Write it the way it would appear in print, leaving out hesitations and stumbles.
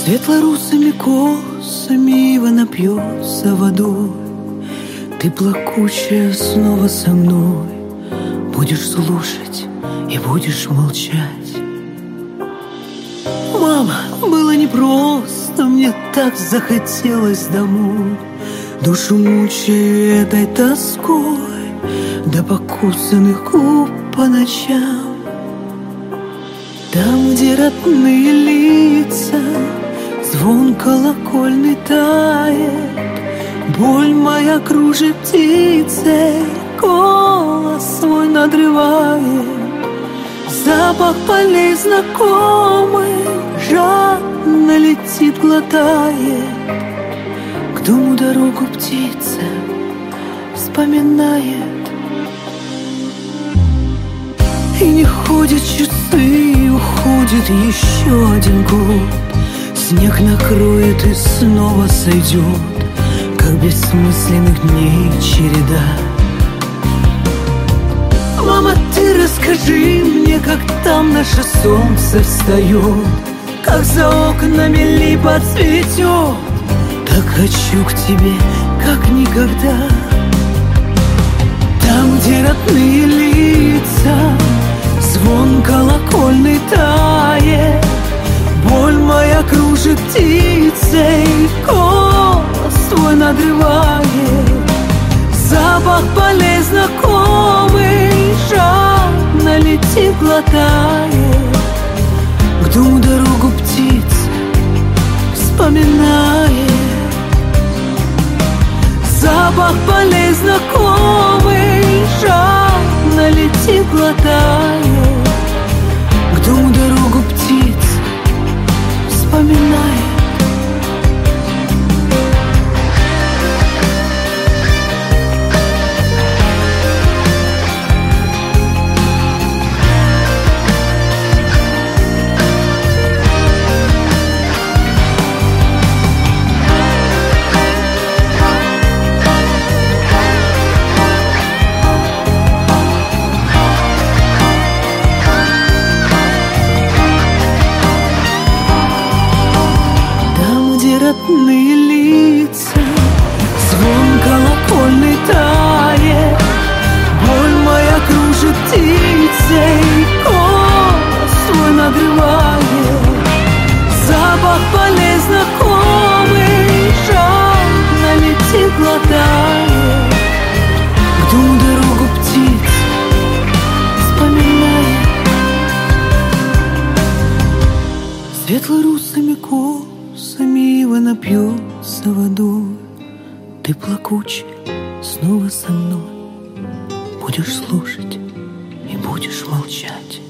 Светлорусыми косами ива напьется водой. Ты плакучая снова со мной, будешь слушать и будешь молчать. Мама, было непросто, мне так захотелось домой, душу мучая этой тоской, до покусанных губ по ночам. Там, где родные лица, звон колокольный тает, боль моя кружит птицей, голос свой надрывает. Запах полей знакомый жадно летит, глотает. К дому дорогу птица вспоминает. И не ходят часы, уходит еще один год. Снег накроет и снова сойдет, как бессмысленных дней череда. Мама, ты расскажи мне, как там наше солнце встает, как за окнами липа цветет. Так хочу к тебе, как никогда. Там, где родные лица, звон колокольный тает, боль моя кружит птицей, голос свой надрывает. Запах полей знакомый жадно летит, глотает. К дому дорогу птица вспоминает. Запах полей знакомый жадно летит, глотает. К дому дорогу птица вспоминает. Родные лица, звон колокольный тает, боль моя кружит птицей, голос свой надрывает. Запах полей знакомый жадно летит, глотает. К дому дорогу птица вспоминает. Светлорусыми косами ива напьется водой. Ты плакучая снова со мной, будешь слушать и будешь молчать.